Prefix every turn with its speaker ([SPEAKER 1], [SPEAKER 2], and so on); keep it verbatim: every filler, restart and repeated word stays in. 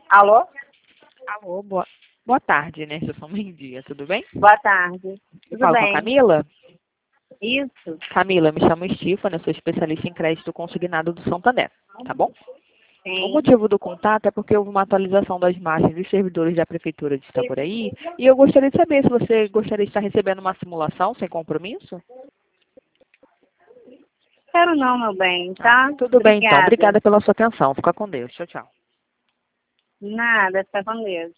[SPEAKER 1] Alô?
[SPEAKER 2] Alô, boa, boa tarde, né? Eu sou Mendia, tudo bem?
[SPEAKER 1] Boa tarde.
[SPEAKER 2] Eu
[SPEAKER 1] Tudo
[SPEAKER 2] falo com a
[SPEAKER 1] bem?
[SPEAKER 2] Camila?
[SPEAKER 1] Isso?
[SPEAKER 2] Camila, me chamo Stífana, eu sou especialista em crédito consignado do Santander, tá bom? O
[SPEAKER 1] Sim.
[SPEAKER 2] motivo do contato é porque houve uma atualização das margens dos servidores da Prefeitura de Itaboraí e eu gostaria de saber se você gostaria de estar recebendo uma simulação sem compromisso?
[SPEAKER 1] Quero não, meu bem,
[SPEAKER 2] Ah,
[SPEAKER 1] tá?
[SPEAKER 2] tudo bem então.
[SPEAKER 1] Obrigada.
[SPEAKER 2] Obrigada pela sua atenção. Fica com Deus. Tchau, tchau.
[SPEAKER 1] Nada, fica com Deus.